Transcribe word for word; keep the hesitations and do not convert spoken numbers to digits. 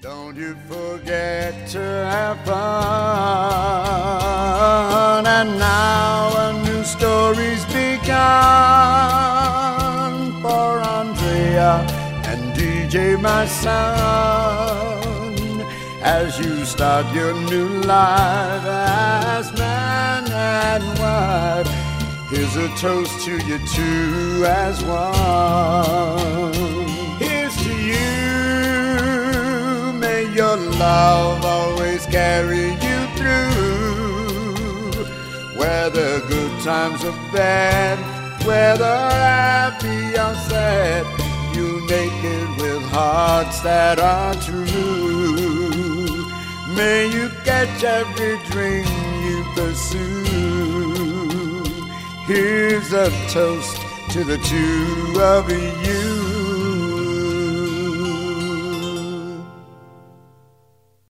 Don't you forget to have fun. And now a new story's begun for Andrea and D J, my son, as you start your new life as man and wife. Here's a toast to you two as one. Here's to you. May your love always carry you through, whether good times or bad, whether happy or sad. You make it with hearts that are true. May you catch every dream you pursue. Here's a toast to the two of you.